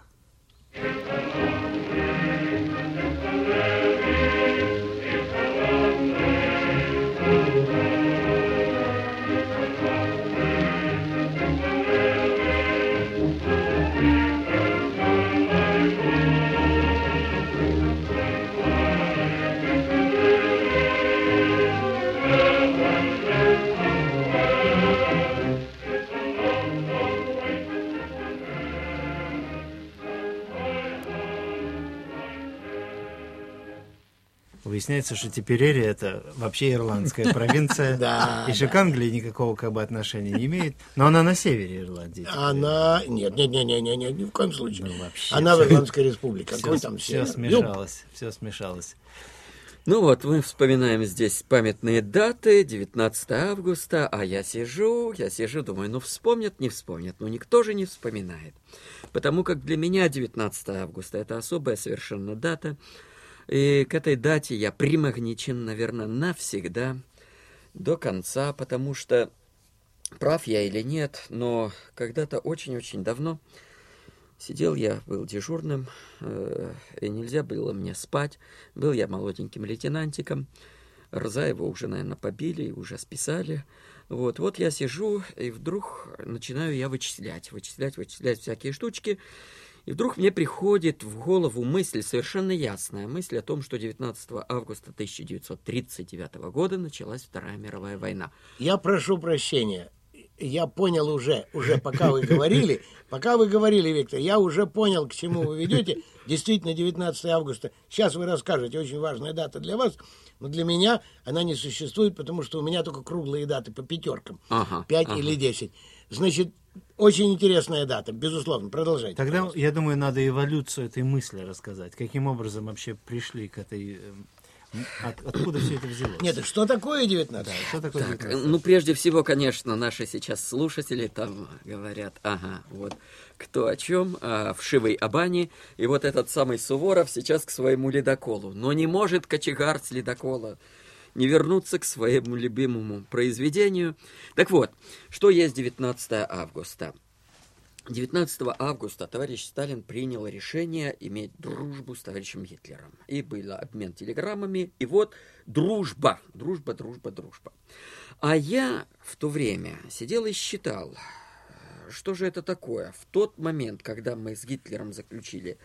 Выясняется, что Типерерия — это вообще ирландская провинция. Да, Еще к Англии никакого как бы отношения не имеет. Но она на севере Ирландии. Она... Нет, нет, нет, нет, нет, нет, ни в коем случае. Ну, вообще Она в всё- Ирландской республике. Какой Все, там все север? смешалось, все смешалось. Ну вот, мы вспоминаем здесь памятные даты, девятнадцатое августа, а я сижу, я сижу, думаю, ну вспомнят, не вспомнят, но никто же не вспоминает. Потому как для меня девятнадцатое августа – это особая совершенно дата, и к этой дате я примагничен, наверное, навсегда, до конца, потому что, прав я или нет, но когда-то очень-очень давно сидел я, был дежурным, э, и нельзя было мне спать. Был я молоденьким лейтенантиком. Рзаева уже, наверное, побили и уже списали. Вот, вот я сижу, и вдруг начинаю я вычислять, вычислять, вычислять всякие штучки. И вдруг мне приходит в голову мысль, совершенно ясная мысль о том, что девятнадцатого августа тысяча девятьсот тридцать девятого года началась Вторая мировая война. Я прошу прощения. Я понял уже, уже пока вы говорили, пока вы говорили, Виктор, я уже понял, к чему вы ведете. Действительно, девятнадцатое августа. Сейчас вы расскажете, очень важная дата для вас, но для меня она не существует, потому что у меня только круглые даты по пятеркам. Ага, Пять ага. или десять. Значит, очень интересная дата, безусловно. Продолжайте. Тогда, пожалуйста. я думаю, надо эволюцию этой мысли рассказать. Каким образом вообще пришли к этой... э, От, откуда все это взялось? Нет, что такое девятнадцать? Да, что такое Так, девятнадцатое? ну, прежде всего, конечно, наши сейчас слушатели там говорят, ага, вот, кто о чем, а, вшивой Абани, и вот этот самый Суворов сейчас к своему ледоколу. Но не может кочегар с ледокола не вернуться к своему любимому произведению. Так вот, что есть девятнадцатое августа? девятнадцатого августа товарищ Сталин принял решение иметь дружбу с товарищем Гитлером. И был обмен телеграммами, и вот дружба, дружба, дружба, дружба. А я в то время сидел и считал, что же это такое. В тот момент, когда мы с Гитлером заключили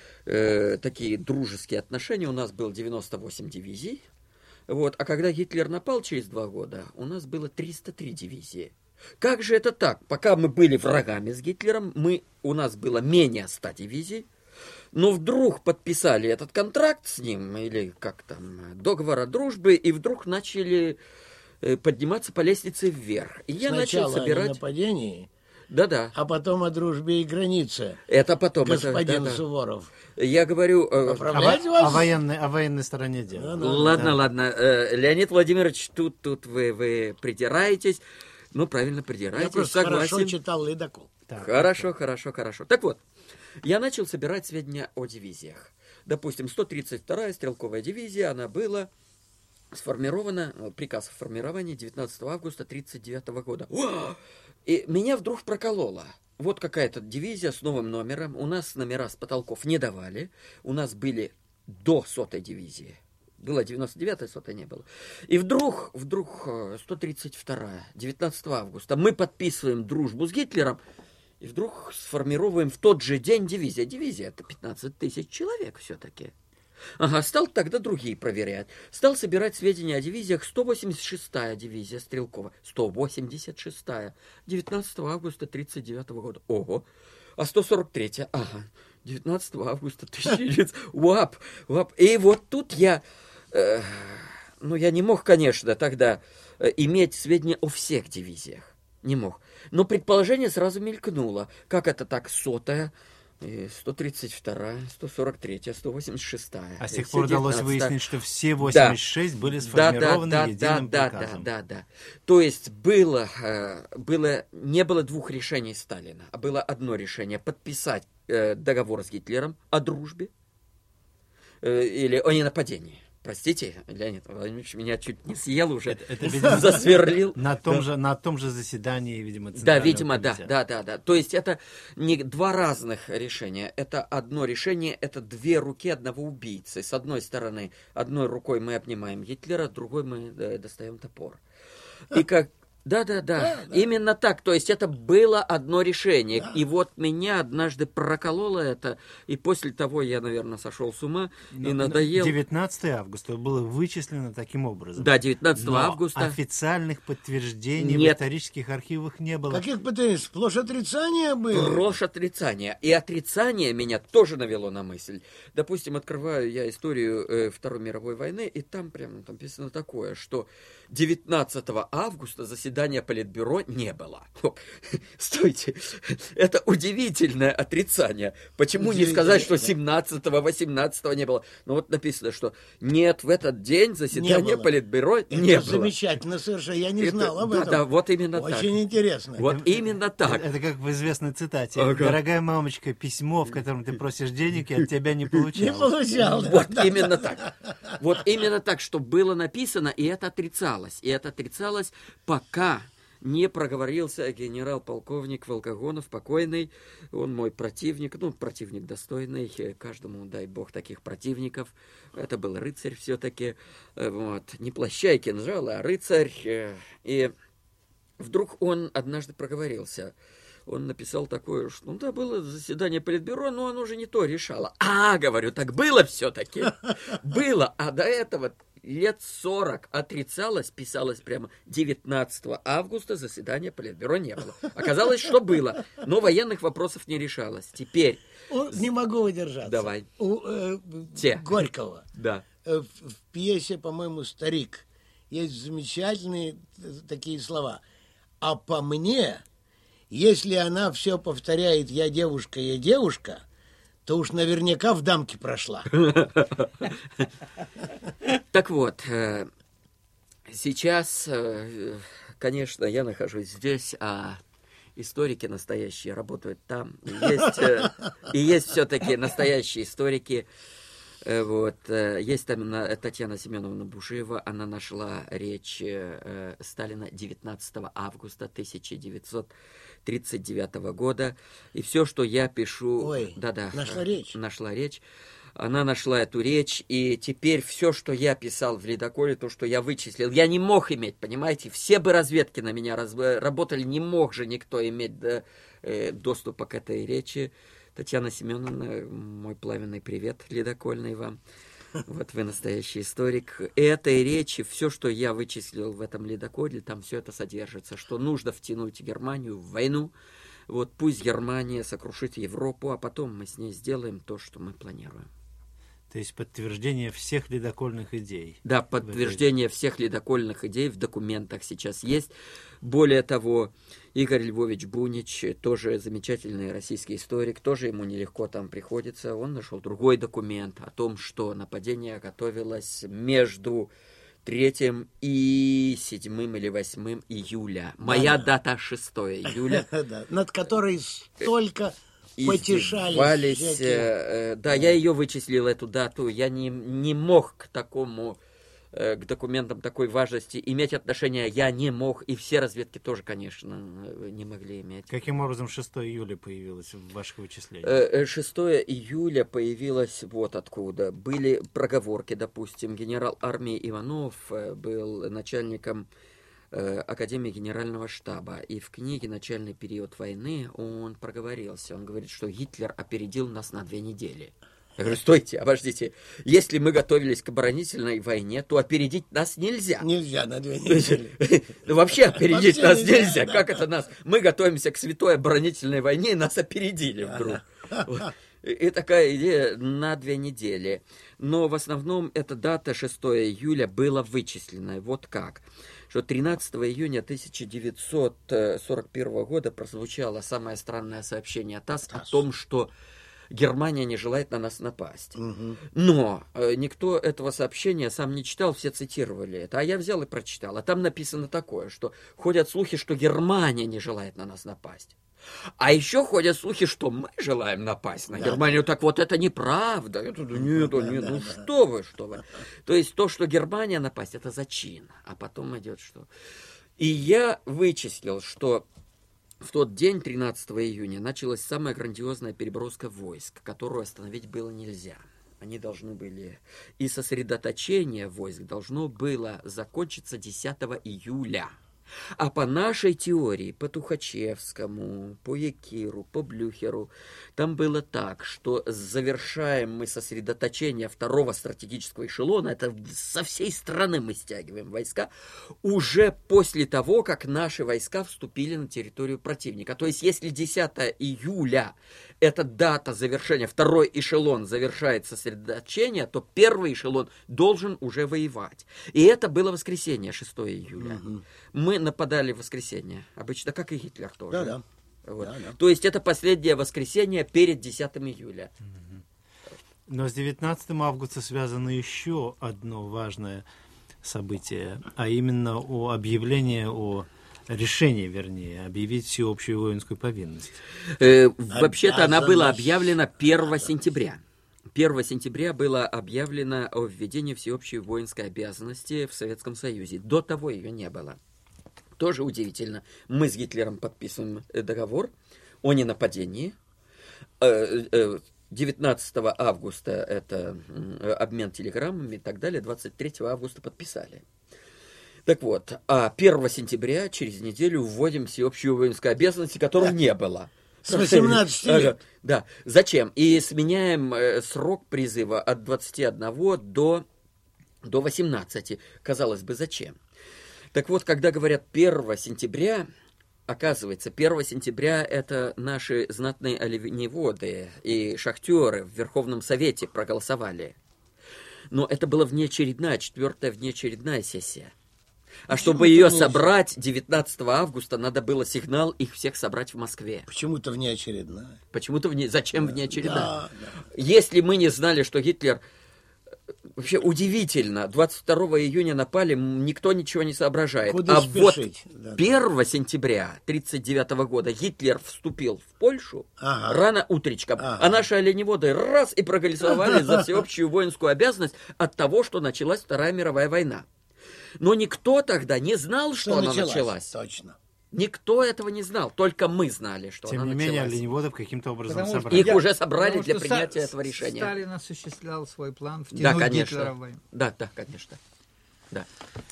э, такие дружеские отношения, у нас было девяносто восемь дивизий, вот, а когда Гитлер напал через два года, у нас было триста три дивизии. Как же это так? Пока мы были врагами с Гитлером, мы, у нас было менее ста дивизий, но вдруг подписали этот контракт с ним, или как там, договор о дружбе, и вдруг начали э, подниматься по лестнице вверх. И я Сначала начал собирать... о нападении, Да-да. а потом о дружбе и границе. Это потом. Господин это, да-да. Суворов. Я говорю... э, Поправлять О, вас? о военной, о военной стороне дела. Да, да. ладно, Да. ладно. Э, Леонид Владимирович, тут, тут вы, вы придираетесь. Ну, правильно, Я придираетесь, просто согласен. хорошо читал «Ледокол». Так, Хорошо, хорошо, хорошо. Так вот, я начал собирать сведения о дивизиях. Допустим, сто тридцать вторая стрелковая дивизия, она была сформирована, приказ о формировании девятнадцатого августа тысяча девятьсот тридцать девятого года. О! И меня вдруг прокололо. Вот какая-то дивизия с новым номером. У нас номера с потолков не давали. У нас были до сотой дивизии. Была девяносто девятая, сотой не было. И вдруг, вдруг сто тридцать вторая, девятнадцатого августа, мы подписываем дружбу с Гитлером, и вдруг сформируем в тот же день дивизия. Дивизия — это пятнадцать тысяч человек все-таки. Ага, стал тогда другие проверять. Стал собирать сведения о дивизиях. сто восемьдесят шестая дивизия Стрелкова. сто восемьдесят шестая. девятнадцатого августа тридцать девятого года. Ого. А сто сорок третья. Ага. девятнадцатого августа тысяча девятьсот... Уап, уап. И вот тут я... Э, ну, я не мог, конечно, тогда э, иметь сведения о всех дивизиях. Не мог. Но предположение сразу мелькнуло. Как это так? Сотая, сто тридцать вторая, сто сорок третья, сто восемьдесят шестая. А с тех пор удалось девятнадцатая. выяснить, что все восемьдесят шесть были сформированы да, да, единым да, приказом. Да, да, да, да. То есть было, э, было, не было двух решений Сталина, а было одно решение — подписать э, договор с Гитлером о дружбе э, или о ненападении. Простите, Леонид Владимирович меня чуть не съел уже, Это, это, видимо, засверлил. на том, Да. же, на том же заседании, видимо, Да, Центрального видимо, да, комитета. да, да, да. То есть это не два разных решения. Это одно решение, это две руки одного убийцы. С одной стороны, одной рукой мы обнимаем Гитлера, другой мы э, достаем топор. И как Да, да, да, Да, да. именно так. То есть это было одно решение. Да. И вот меня однажды прокололо это, и после того я, наверное, сошел с ума и надоел. девятнадцатого августа было вычислено таким образом. Да, девятнадцатого Но августа. официальных подтверждений Нет. в исторических архивах не было. Каких пытаний? Сплошь отрицания были. Брошь отрицания. И отрицание меня тоже навело на мысль. Допустим, открываю я историю э, Второй мировой войны, и там прямо там написано такое, что девятнадцатого августа заседания Политбюро не было. О, стойте, это удивительное отрицание. Почему не сказать, что семнадцатого, восемнадцатого не было? Ну вот написано, что нет, в этот день заседания было. Политбюро Это не было. замечательно совершенно. Я не Это- знал об да, этом. да, вот именно так. Очень интересно. Вот именно так. Это, это как в известной цитате. Ага. Дорогая мамочка, письмо, в котором ты просишь денег, я от тебя не получал. Не получал. да, Вот да. именно так. Вот именно так, что было написано, и это отрицалось. И это отрицалось, пока не проговорился генерал-полковник Волкогонов, покойный. Он мой противник, ну, противник достойный. Каждому, дай бог, таких противников. Это был рыцарь все-таки. Вот. Не плаща и кинжала, а рыцарь. И вдруг он однажды проговорился. Он написал такое, что ну да, было заседание Политбюро, но оно уже не то решало. А, говорю, так было все-таки. Было, а до этого лет сорок отрицалось, писалось прямо девятнадцатого августа заседания Политбюро не было. Оказалось, что было, но военных вопросов не решалось. Теперь, О, не могу удержаться. Давай. У э, Те. Горького да, э, в, в пьесе, по-моему, «Старик» есть замечательные э, такие слова. А по мне, если она все повторяет «я девушка, я девушка», то уж наверняка в дамке прошла. так вот, э, сейчас, э, конечно, я нахожусь здесь, а историки настоящие работают там. И есть, э, и есть все-таки настоящие историки. Э, Вот. э, Есть там на- Татьяна Семеновна Бушеева, она нашла речь э, Сталина девятнадцатого августа тысяча девятьсот тридцать девятого года. И все, что я пишу... Ой, да-да, нашла э, речь. Нашла речь. Она нашла эту речь, и теперь все, что я писал в «Ледоколе», то, что я вычислил, я не мог иметь, понимаете? Все бы разведки на меня раз- работали, не мог же никто иметь да, э, доступа к этой речи. Татьяна Семеновна, мой пламенный привет, ледокольный вам. Вот вы настоящий историк. Этой речи, все, что я вычислил в этом ледоколе, там все это содержится, что нужно втянуть Германию в войну. Вот пусть Германия сокрушит Европу, а потом мы с ней сделаем то, что мы планируем. То есть подтверждение всех ледокольных идей. Да, подтверждение всех ледокольных идей в документах сейчас есть. Более того, Игорь Львович Бунич, тоже замечательный российский историк, тоже ему нелегко там приходится. Он нашел другой документ о том, что нападение готовилось между третьим и седьмым или восьмым июля. Моя дата шестого июля. Да, над которой столько потешались. Издевались, всякие. э, э, да, я ее вычислил, эту дату. Я не, не мог к такому, э, к документам такой важности иметь отношение. Я не мог, и все разведки тоже, конечно, э, не могли иметь. Каким образом шестого июля появилось в ваших вычислениях? Э, э, шестого июля появилось вот откуда. Были проговорки, допустим, генерал армии Иванов э, был начальником э, Академии Генерального штаба. И в книге «Начальный период войны» он проговорился. Он говорит, что Гитлер опередил нас на две недели. Я говорю, стойте, обождите. Если мы готовились к оборонительной войне, то опередить нас нельзя. Нельзя на две недели. Ну, вообще опередить Вообще нас нельзя, нельзя. да. Как это нас? Мы готовимся к святой оборонительной войне, и нас опередили вдруг. Вот. И и такая идея на две недели. Но в основном эта дата шестого июля была вычислена. Вот как. Что тринадцатого июня тысяча девятьсот сорок первого года прозвучало самое странное сообщение ТАСС о том, что Германия не желает на нас напасть. Но э, никто этого сообщения сам не читал, все цитировали это. А я взял и прочитал. А там написано такое, что ходят слухи, что Германия не желает на нас напасть. А еще ходят слухи, что мы желаем напасть на Да. Германию. Так вот, это неправда. Это, да нет, да, нет, ну что вы, что вы. То есть то, что Германия напасть, это зачин. А потом идет что. И я вычислил, что в тот день, тринадцатого июня, началась самая грандиозная переброска войск, которую остановить было нельзя. Они должны были... И сосредоточение войск должно было закончиться десятого июля. А по нашей теории, по Тухачевскому, по Якиру, по Блюхеру, там было так, что завершаем мы сосредоточение второго стратегического эшелона, это со всей страны мы стягиваем войска, уже после того, как наши войска вступили на территорию противника. То есть, если десятого июля это дата завершения, второй эшелон завершает сосредоточение, то первый эшелон должен уже воевать. И это было воскресенье, шестого июля. Угу. Мы нападали в воскресенье, обычно, как и Гитлер тоже. Да, да. Вот. Да, да. То есть это последнее воскресенье перед десятого июля. Но с девятнадцатым августа связано еще одно важное событие, а именно о объявлении о решении, вернее, объявить всеобщую воинскую повинность. Э, вообще-то она была объявлена первого сентября. первого сентября было объявлено о введении всеобщей воинской обязанности в Советском Союзе. До того ее не было. Тоже удивительно. Мы с Гитлером подписываем договор о ненападении. девятнадцатого августа это обмен телеграммами и так далее. двадцать третьего августа подписали. Так вот, а первого сентября через неделю вводим всеобщую воинскую обязанность, которой не было. С восемнадцати лет. Да. Зачем? И сменяем э, срок призыва от двадцати одного до, до восемнадцати. Казалось бы, зачем? Так вот, когда говорят первого сентября, оказывается, первого сентября это наши знатные оленеводы и шахтеры в Верховном Совете проголосовали. Но это была внеочередная, четвертая внеочередная сессия. А Почему чтобы ее собрать девятнадцатого августа, надо было сигнал их всех собрать в Москве. Почему-то внеочередная. Почему-то вне... Зачем внеочередная? Да, да. Если мы не знали, что Гитлер... Вообще удивительно, двадцать второго июня напали, никто ничего не соображает. Куда а спешить? Вот да, первого сентября тридцать девятого года Гитлер вступил в Польшу ага. рано утречком, ага. а наши оленеводы раз и проголосовали за всеобщую воинскую обязанность от того, что началась Вторая мировая война. Но никто тогда не знал, что, что она началась. началась. Точно. Никто этого не знал, только мы знали, что Тем она не началась. менее, оленеводов каким-то образом Потому собрали. Их Я, уже собрали для что принятия Ста- этого решения. Сталин осуществлял свой план втянуть да, конечно. Гитлера в войну. Да, да, конечно. Да.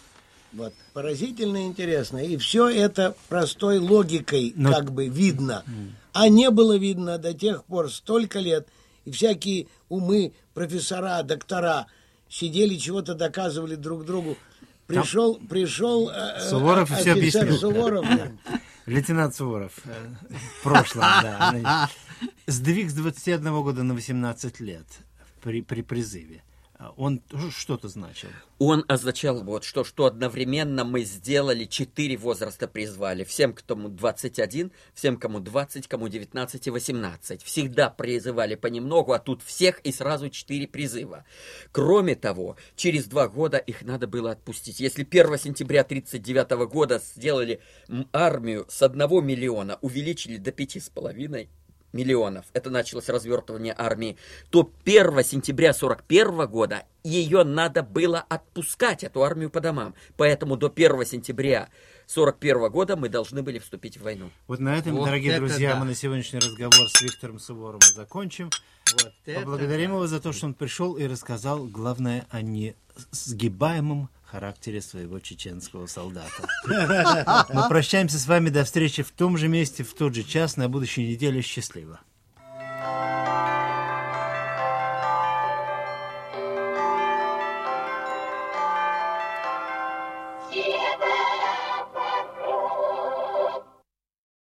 Вот. Поразительно интересно. И все это простой логикой Но... как бы видно. Mm. А не было видно до тех пор столько лет. И всякие умы, профессора, доктора сидели, чего-то доказывали друг другу. Пришел, Там... пришел Суворов э, все офицер объяснил. Суворов. Лейтенант Суворов. В прошлом, да. Сдвиг с двадцати одного года на восемнадцать лет при, при призыве. Он что-то значил? Он означал вот что, что одновременно мы сделали четыре возраста призвали. Всем, кому двадцать один, всем, кому двадцать, кому девятнадцать и восемнадцать. Всегда призывали понемногу, а тут всех и сразу четыре призыва. Кроме того, через два года их надо было отпустить. Если первого сентября тридцать девятого года сделали армию с одного миллиона, увеличили до пяти с половиной миллионов, это началось развертывание армии, то первого сентября сорок первого года ее надо было отпускать, эту армию, по домам. Поэтому до первого сентября сорок первого года мы должны были вступить в войну. Вот на этом, вот дорогие друзья, да. мы на сегодняшний разговор с Виктором Суворовым закончим. Вот Поблагодарим да. его за то, что он пришел и рассказал, главное, о несгибаемом характере своего чеченского солдата. Мы прощаемся с вами до встречи в том же месте, в тот же час, на будущей неделе. Счастливо.